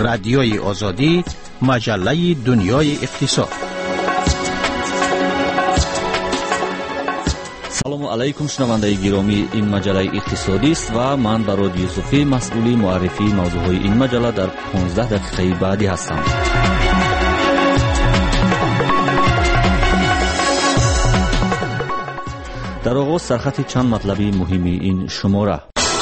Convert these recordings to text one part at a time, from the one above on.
رادیوی آزادی، مجله دنیای اقتصاد. سلام علیکم شنوندگان گرامی، این مجله اقتصادی است و من براد یوسفی مسئول معرفی موضوعهای این مجله در 15 دقیقه بعدی هستم. در آغاز سرخط چند مطلبی مهمی این شماره.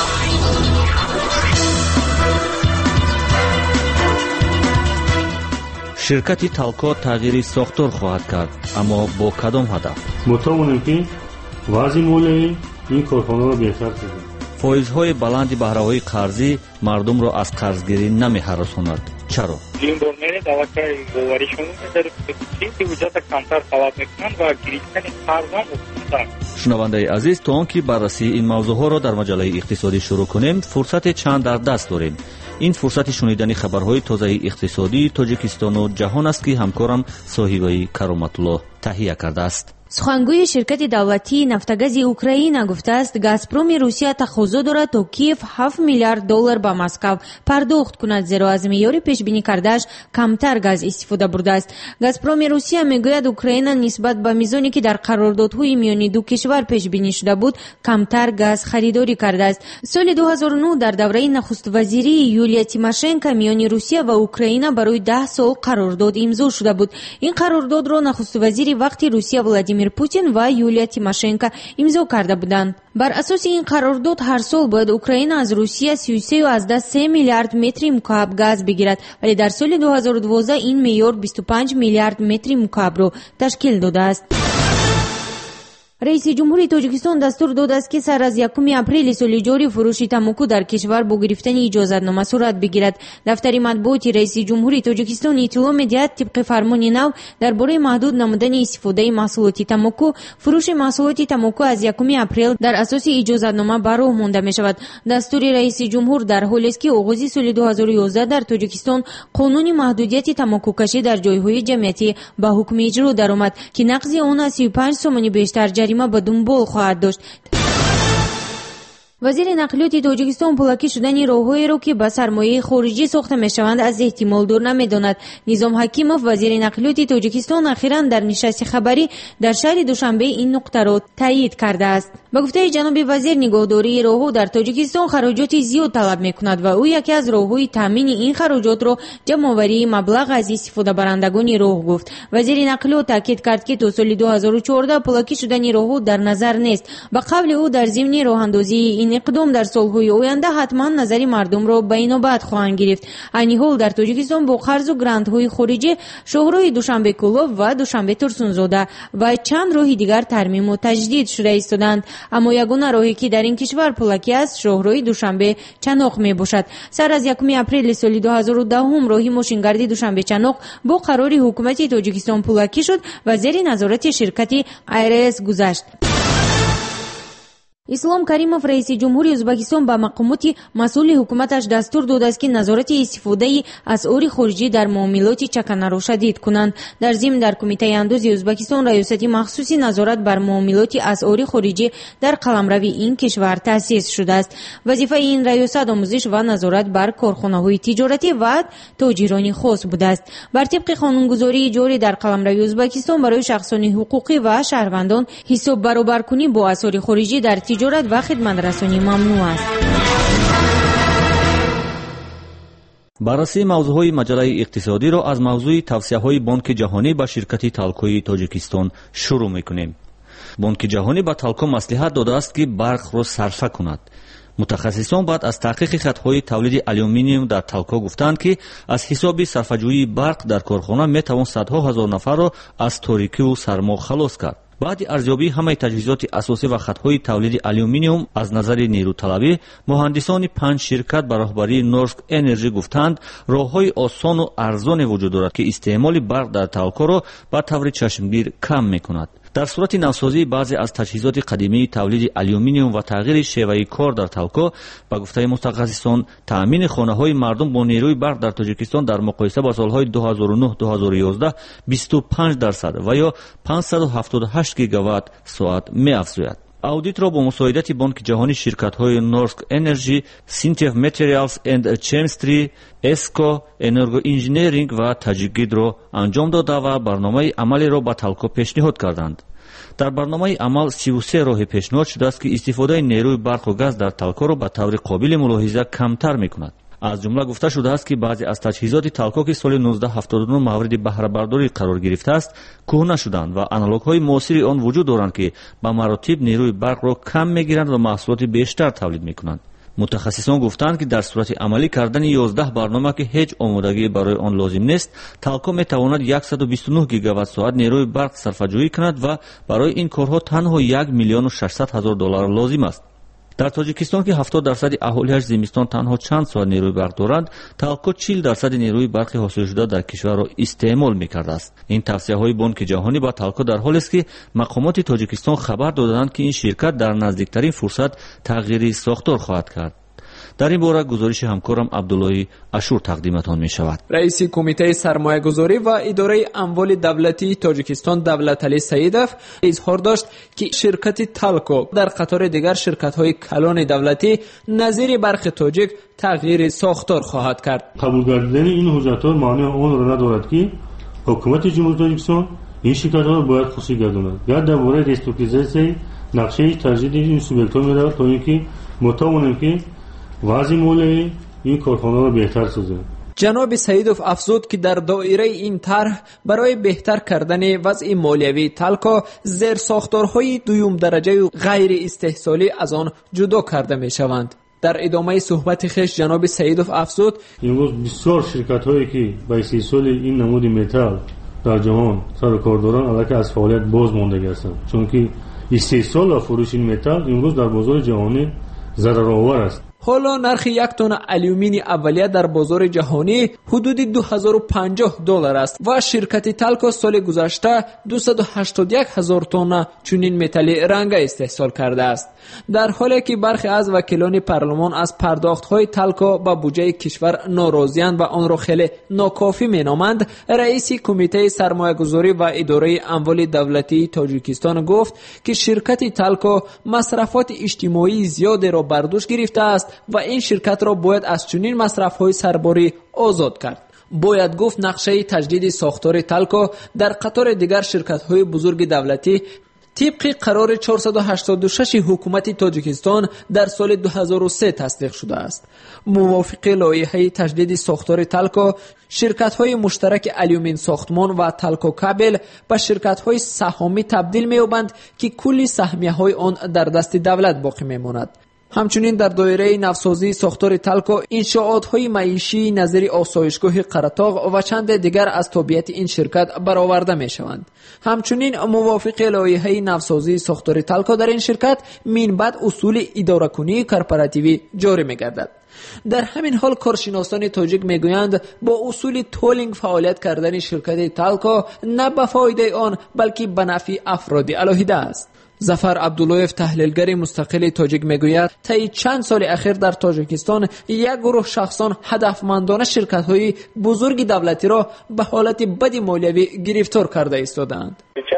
شرکت تالکو تغییر ساختار خواهد کرد، اما با کدام هدف؟ مطمئنم که وضع مالی این کارخانه را بهتر کنیم. فایزهای بلند بهره‌های قرضی مردم را از قرضگیری نمی‌هراساند. چرا؟ این دورمه دواکای باوریشون در چیزی وجود کمتر خلق میکنند و گرفتن قرض هم. شنونده عزیز، تا آنکه بررسی این موضوعها را در مجله اقتصادی شروع کنیم، فرصت چند در دست داریم. این فرصت شنیدن خبرهای تازه اقتصادی تاجیکستان و جهان است که همکارم صاحبه کرامت الله تهیه کرده است. سخنگوی شرکت دولتی نفتگاز اوکراین گفته است گازپروم روسیه تقاضا دارد تا کیف 7 میلیارد دلار به مسکو پرداخت کند، زیرا از معیار پیش بینی کردهش کمتر گاز استفاده برده است. گازپروم روسیه میگوید اوکراین نسبت به میزانی که در قراردادهای میانی دو کشور پیش بینی شده بود کمتر گاز خریداری کرده است. سال 2009 در دوره نخست وزیری یولیا تیماشنکو میان روسیه و اوکراین برای 10 سال قرارداد امضا شده بود. این قرارداد را نخست وزیری وقتی روسیه ولادیمیر پوتین و یولیا تیماشنکو امضا کرده بودند. بر اساس این قرارداد هر سال باید اوکراین از روسیه 33.3 میلیارد متر مکعب گاز بگیرد، ولی در سال 2012 این معیار 25 میلیارد متر مکعب را تشکیل داده است. رئیس جمهوری تاجیکستان دستور داده است که سر از 1 اپریل سال جاری فروش تامباکو در کشور با گرفتن اجازتنامه صورت بگیرد. دفتر مطبوعاتی رئیس جمهوری تاجیکستان اطلاع می‌دهد طبق فرمان نو درباره محدود نمودن استفاده محصولات تامباکو، فروش محصولات تامباکو از 1 اپریل در اساس اجازتنامه به راه مانده می‌شود. دستور رئیس جمهور در حالی است که آغاز سال 2011 در تاجیکستان قانون محدودیت تامباکو کشی در جای‌های جمعیتی به حکم اجرا درآمد که نقض آن از 35 سومانی بیشتر جریمه به دنبال خواهد داشت. وزیر نقلیات تاجیکستان پولاکی شدن راههایی را که به سرمایه خارجی ساخته میشوند از احتمال دور نمیداند. نظام حکیموف وزیر نقلیات تاجیکستان اخیراً در نشست خبری در شهر دوشنبه این نکته را تایید کرده است. به گفته جناب وزیر، نگهداری راهها در تاجیکستان خراجات زیاد طلب میکند و او یکی از راههای تامین این خراجات را جمع‌آوری مبلغ از استفاده برندگان راه گفت. وزیر نقلیات تاکید کرد که تا سال 2014 پولاکی شدن راهها در نظر نیست. به قول او در ضمن راهاندازی این اقدام در سالهای آینده حتما نظر مردم را به اینابت خواهند گرفت. این حال در تاجیکستان با قرض و گرانت‌های خارجی شاهراه دوشنبه کلوب و دوشنبه ترسونزاده و چند راه دیگر ترمیم و تجدید شده ایستادند، اما یگانه راهی که در این کشور پولاکی است شاهراه دوشنبه چناق می باشد. سر از 1 اپریل سال 2010 راهی ماشینگردی دوشنبه چناق با قرار حکومت تاجیکستان پولاکی شد و زیر نظارت شرکت آیرس گذشت. اسلام کریموف رئیس جمهوری ازبکستان به مقامات مسئول حکومتش دستور داده است که نظارت استفاده اسعار خارجی در معاملات چکنه را شدید کنند. در ضمن در کمیته انداز ازبکستان ریاست مخصوصی نظارت بر معاملات اسعار خارجی در قلمرو این کشور تأسیس شده است. وظیفه این ریاست آموزش و نظارت بر کارخانه‌های تجارتی و تاجران خاص بوده است. بر طبق قانونگذاری جاری در قلمرو ازبکستان برای شخصان حقوقی و شهروندان حساب برابرکنی با اسعار خارجی در تجارت و خدمت رسانی ممنوع است. بررسی موضوعهای مجله اقتصادی را از موضوع توصیه‌های بانک جهانی به شرکت تالکوی تاجیکستان شروع می‌کنیم. بانک جهانی به تالکو مصلحت داده است که برق را صرفه کند. متخصصان بعد از تحقیق خطهای تولید آلومینیوم در تالکو گفتند که از حساب صرفه‌جویی برق در کارخانه میتوان صدها هزار نفر را از تاریکی و سرما خلاص کرد. بعد ارزیابی همه تجهیزات اساسی و خطهای تولید آلومینیوم از نظر نیروطلبی، مهندسان 5 شرکت به راهبری نورسک انرژی گفتند راههای آسان و ارزان وجود دارد که استعمال برق در تالکو را به طور چشمگیر کم میکند. در صورت نوسازی بعضی از تجهیزات قدیمی تولید آلومینیوم و تغییر شیوه کار در تالکو، به گفته متخصصان تامین خانه‌های مردم با نیروی برق در تاجیکستان در مقایسه با سالهای 2009-2011 25% و یا 578 گیگاوات ساعت می‌افزاید. аудитро бо мусоидати бонки ҷаҳонӣ ширкатҳои Norsk Energy, Sintef Materials and Chemistry, Esco, Energoengineering ва Tajikgidro анҷом дода ва барномаи амалеро ба Талко пешниҳод карданд. дар барномаи амал 33 роҳи пешниҳод шудааст ки истифодаи нерӯи барқу газ дар Талкоро ба таври қобили мулоҳиза камтар мекунад. аз ҷумла гуфта шудааст ки баъзе аз таҷҳизоти Талко ки соли 1979 мавриди баҳрабардорӣ қарор гирифтааст кӯҳна шуданд ва аналогҳои муосири он вуҷуд доранд ки ба маротиб нерӯи барқро кам мегиранд ва маҳсулоти бештар тавлид мекунанд. мутахассисон гуфтанд ки дар сурати амалӣ кардани 11 барнома ки ҳеҷ омодагӣ барои он лозим нест, Талко метавонад 129 гигаваттсоат нерӯи барқ сарфаҷӯӣ кунад ва барои ин корҳо танҳо 1 миллион و 600 ҳазор доллар лозим аст. дар тоҷикистон ки 70% аҳолиаш зимистон танҳо чанд соат нерӯи барқ доранд, Талко 40% нерӯи барқи ҳосилшуда дар кишварро истеъмол мекардааст. ин тавсияҳои бонки ҷаҳонӣ ба Талко дар ҳолест ки мақомоти Тоҷикистон хабар доданд ки ин ширкат дар наздиктарин фурсат тағйири сохтор хоҳад кард. дар ин бора гузориши ҳамкорам Абдуллои Ашур тақдиматон мешавад. раиси кумитаи сармоягузорӣ ва идораи амволи давлатии Тоҷикистон Давлаталӣ Саидов изҳор дошт ки ширкати Талко дар қатори дигар ширкатҳои калони давлатӣ назири барқи тоҷик тағйири сохтор хоҳад кард. қабул гардидани ин ҳуҷҷатҳо маънои онро надорад ки ҳукумати ҷумҳурии Тоҷикистон ин ширкатҳоро бояд хусусӣ гардонад. гап дар бораи реструктуризатсияи нақшаи таҷдиди ин субъектҳо меравад то ин ки мо тавонем ки вазъи молияи ин корхонаро беҳтар созем. ҷаноби Саидов афзуд ки дар доираи ин тарҳ барои беҳтар кардани вазъи молиявии Талко зерсохторҳои дуюмдараҷаю ғайриистеҳсолӣ аз он ҷудо карда мешаванд. дар идомаи суҳбати хеш ҷаноби Саидов афзуд имрӯз бисёр ширкатҳое ки ба истеҳсоли ин намуди металл дар ҷаҳон сару кор доранд аллакай аз фаъолият боз мондагӣ ҳастанд, чунки истеҳсол ва фурӯши ин металл имрӯз дар бозори ҷаҳонӣ зараровар аст. ҳоло нархи як тонна алюмини аввалия дар бозори ҷаҳонӣ ҳудуди $2050 аст ва ширкати Талко соли гузашта 281 ҳазор тонна чунин металли ранга истеҳсол кардааст. дар ҳоле ки бархе аз вакилони парлумон аз пардохтҳои Талко ба буҷаи кишвар норозиянд ва онро хеле нокофӣ меноманд, раиси кумитаи сармоягузорӣ ва идораи амволи давлатии Тоҷикистон гуфт ки ширкати Талко масрафоти иҷтимоии зиёдеро бар дӯш гирифтааст ва ин ширкатро бояд аз чунин масрафҳои сарборӣ озод кард. бояд гуфт нақшаи таҷдиди сохтори Талко дар қатори дигар ширкатҳои бузурги давлатӣ тибқи қарори 486 ҳукумати Тоҷикистон дар соли 2003 тасдиқ шудааст. мувофиқи лоиҳаи таҷдиди сохтори Талко, ширкатҳои муштараки алюмин сохтмон ва Талко кабел ба ширкатҳои саҳомӣ табдил меёбанд ки кулли саҳмияҳои он дар дасти давлат боқӣ мемонад. ҳамчунин дар доираи навсозии сохтори Талко иншоотҳои маишии назири осоишгоҳи Қаратоғ ва чанде дигар аз тобиати ин ширкат бароварда мешаванд. ҳамчунин мувофиқи лоиҳаи навсозии сохтори Талко дар ин ширкат минбаъд усули идоракунии корпоративӣ ҷорӣ мегардад. дар ҳамин ҳол коршиносони тоҷик мегӯянд бо усули толинг фаъолият кардани ширкати Талко на ба фоидаи он балки ба нафъи афроди алоҳида аст. зафар абдуллоев таҳлилгари мустақили тоҷик мегӯяд таи чанд соли ахир дар Тоҷикистон як гурӯҳ шахсон ҳадафмандона ширкатҳои бузурги давлатиро ба ҳолати бади молиявӣ гирифтор карда истодаанд.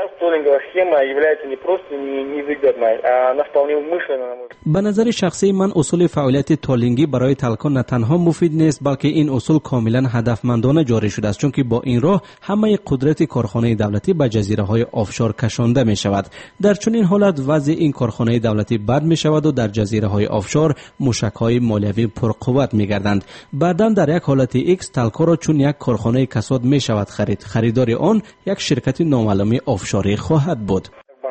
ба назари шахсии ман усули фаъолияти толингӣ барои Талко на танҳо муфид нест, балки ин усул комилан ҳадафмандона ҷорӣ шудааст, чунки бо ин роҳ ҳамаи қудрати корхонаи давлатӣ ба ҷазираҳои офшор кашонда мешавад. дар чунин ҳолат вазъи ин корхонаи давлатӣ бад мешаваду дар ҷазираҳои офшор мушакҳои молиявӣ пурқувват мегарданд. баъдан дар як ҳолати икс Талкоро чун як корхонаи касод мешавад харид. харидори он як ширкати номаълуми офшорӣ хоҳад буд.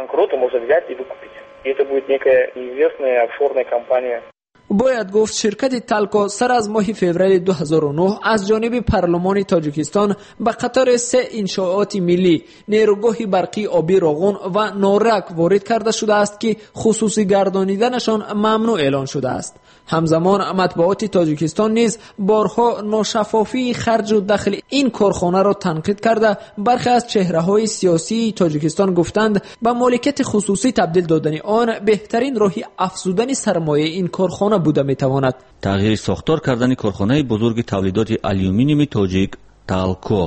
бояд гуфт ширкати Талко сар аз моҳи феврали 2009 аз ҷониби парлумони Тоҷикистон ба қатори 3 иншооти миллӣ, нерӯгоҳи барқии оби Роғун ва Норак ворид карда шудааст ки хусусӣ гардониданашон мамнӯъ эълон шудааст. ҳамзамон матбуоти Тоҷикистон низ борҳо ношаффофии харҷу дахли ин корхонаро танқид карда, бархе аз чеҳраҳои сиёсии Тоҷикистон гуфтанд ба моликияти хусусӣ табдил додани он беҳтарин роҳи афзудани сармояи ин корхона буда метавонад. тағйири сохтор кардани корхонаи бузурги тавлидоти алюминиуми тоҷик Талко.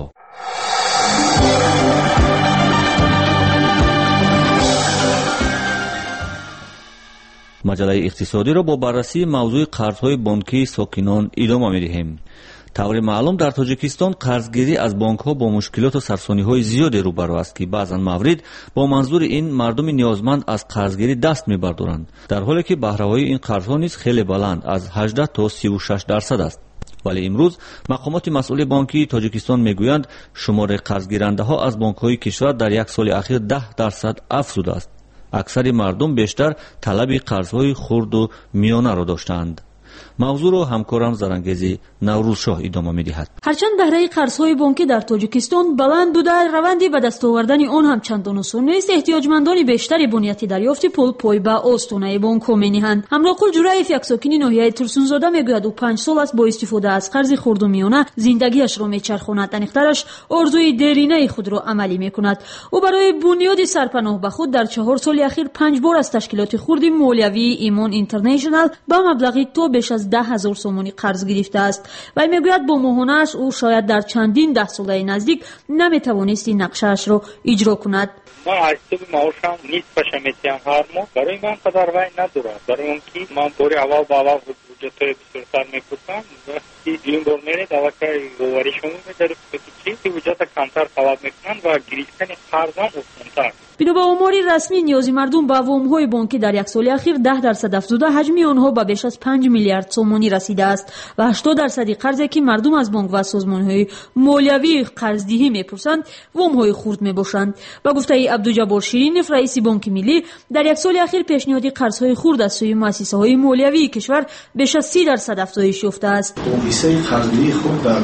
маҷалаи иқтисодиро бо баррасии мавзӯи қарзҳои бонкии сокинон идома медиҳем. таври маълум дар тоҷикистон қарзгирӣ аз бонкҳо бо мушкилоту сарсониҳои зиёде рӯбарӯ аст ки баъзан маврид бо манзури ин мардуми ниёзманд аз қарзгирӣ даст мебардоранд, дар ҳоле ки баҳраҳои ин қарзҳо низ хеле баланд аз 18 то 36% аст. вале имрӯз мақомоти масъули бонкии тоҷикистон мегӯянд шумори қарзгирандаҳо аз бонкҳои кишвар дар як соли ахир 10% афзудааст. аксари мардум бештар талаби қарзҳои хурду миёнаро доштаанд. мавзӯъро ҳамкорам зарангези наврӯзшоҳ идома медиҳад. ҳарчанд баҳраи қарзҳои бонкӣ дар тоҷикистон баланд буда, раванди ба даст овардани он ҳам чандон осон нест. эҳтиёҷмандони бештари бунияти дарёфти пул пой ба остонаи бонкҳо мениҳанд. ҳамроқул ҷураев, як сокини ноҳияи турсунзода, мегӯяд ӯ 5 сол аст бо истифода аз қарзи хурду миёна зиндагиашро мечархонад. аниқтараш орзуи деринаи худро амалӣ мекунад. ӯ барои бунёди сарпаноҳ ба худ дар 4 соли ахир 5 бор аз ташкилоти хурди молиявии Имон Интернешнл ба маблағи то беш аз 10,000 сомонӣ қарз гирифтааст. вай мегӯяд бо моҳонааш ӯ шояд дар чандин даҳсолаи наздик наметавонисти нақшаашро иҷро кунад. من از تو معاشم نیست پشه میتیم هر ماه برای من قدر وای ندارم برای اون که من باری اول با اول بودجه بسیار میکنم وقتی این بار میره دوکه گواری شما میداره که بودجه کمتر خلاب میکنن و گریستن قرضم آسان‌تر. бино ба омори расмӣ ниёзи мардум ба вомҳои бонкӣ дар як соли ахир 10% афзуда, ҳаҷми онҳо ба беш аз 5 миллиард сомонӣ расидааст ва 80% қарзе ки мардум аз бонк ва созмонҳои молиявии қарздиҳӣ мепурсанд, вомҳои хурд мебошанд. ба гуфтаи Абдуҷаббор Ширинов, раиси Бонки миллӣ, дар як соли ахир пешниҳоди қарзҳои хурд аз сӯи муассисаҳои молиявии кишвар беш аз 30% афзоиш ёфтааст. ҳисаи қарздиҳии худ дар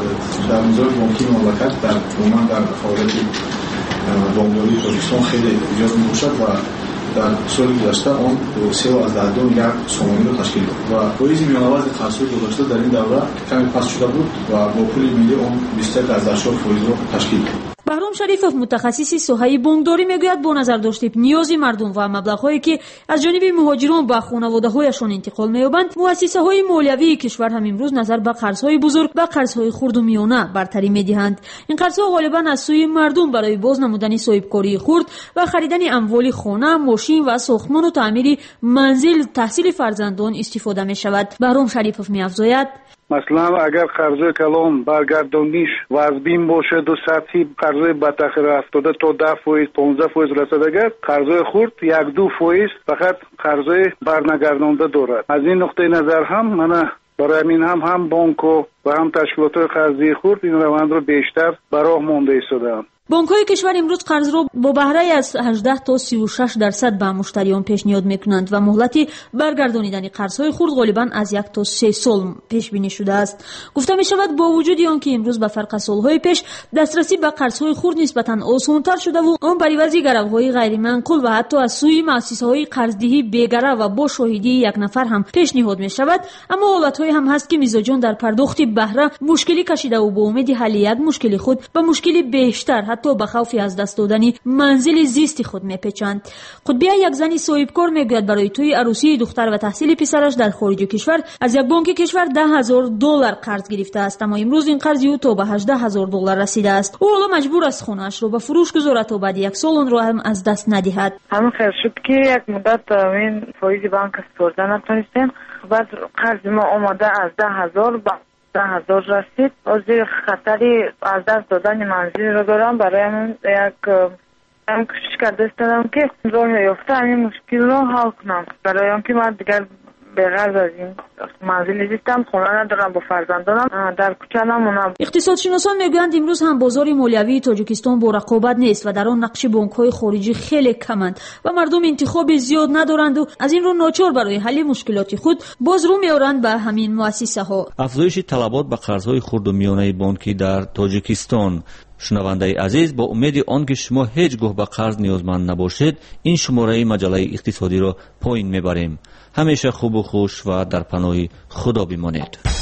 низоми бонкии мамлакат дар умуман дар фаъолияти бонкдории тоҷикистон хеле зиёд мебошад ва дар соли гузашта он 3.2 миллиард сомониро ташкил дод ва фоизи миёнавазни қарзҳои гузашта дар ин давра каме паст шуда буд ва бо пули миллӣ он 21.4%-ро ташкил дод. баҳром шарифов, мутахассиси соҳаи бонкдорӣ, мегӯяд бо назар дошти ниёзи мардум ва маблағҳое ки аз ҷониби муҳоҷирон ба хонаводаҳояшон интиқол меёбанд, муассисаҳои молиявии кишвар ҳам имрӯз назар ба қарзҳои бузург ва қарзҳои хурду миёна бартарӣ медиҳанд. ин қарзҳо ғолибан аз сӯи мардум барои боз намудани соҳибкории хурд ва харидани амволи хона, мошин ва сохтмону таъмири манзил, таҳсили фарзандон истифода мешавад. баҳром шарифов меафзояд: مثلا اگر قرضه کلان برگردانیش وزبین باشد و سطحی قرضه به تاخیر افتاده تا 10%، 15% رسد، اگر قرضه خورد 1-2% فقط قرضه برنگردانده دارد. از این نقطه نظر هم من برای همین هم بانک و هم تشکیلات قرضه خورد این روند رو بیشتر به راه مانده ایستاده‌اند. бонкҳои кишвар имрӯз қарзро бо баҳрае аз 18 то 36% ба муштариён пешниҳод мекунанд ва муҳлати баргардонидани қарзҳои хурд ғолибан аз 1 то 3 сол пешбинӣ шудааст. гуфта мешавад бо вуҷуди он ки имрӯз ба фарқ аз солҳои пеш дастрасӣ ба қарзҳои хурд нисбатан осонтар шудаву он бар ивази гаравҳои ғайриманқул ва ҳатто аз сӯи муассисаҳои қарздиҳӣ бегарав ва бо шоҳидии як нафар ҳам пешниҳод мешавад, аммо ҳолатҳое ҳам ҳаст ки мизоҷон дар пардохти баҳра мушкилӣ кашидаву бо умеди ҳалли як мушкили худ ба мушкили бештар, ҳатто ба хавфи аз даст додани манзили зисти худ мепечанд. Қутбия, як зани соҳибкор, мегӯяд барои тӯи арӯсии духтар ва таҳсили писараш дар хориҷи кишвар аз як бонки кишвар $10,000 қарз гирифтааст, аммо имрӯз ин қарзи ӯ то ба $18,000 расидааст. ӯ ҳоло маҷбур аст хонаашро ба фурӯш гузорад то баъди як сол онро ҳам аз даст надиҳад. ҳамин хел шуд ки як муддат ин фоизи банк спорда натонистем, баъд қарзи мо омада аз 10,000 ба 10,000 رسید. از خطری از دست دادن منزل رو دارم. برای یک کوشش کرده استادم که راه یافته این مشکل رو حل کنم. برای آنکه من دیگر بغرض از این منزل زیستم، خونه ندارم، با فرزندانم در کوچه نمونم. اقتصادشناسان میگویند امروز هم بازار مالیوی تاجیکستان با رقابت نیست و در آن نقش بانک‌های خارجی خیلی کمند و مردم انتخاب زیاد ندارند و از این رو ناچار برای حل مشکلات خود باز رو میارند به همین مؤسسه‌ها. افزایش طلبات به قرض‌های خرد و میانه بانکی در تاجیکستان. شنونده عزیز، با امید آنکه شما هیچ گاه به قرض نیازمند نباشید، این شماره مجله اقتصادی را پایین میبریم. همیشه خوب و خوش و در پناه خدا بمانید.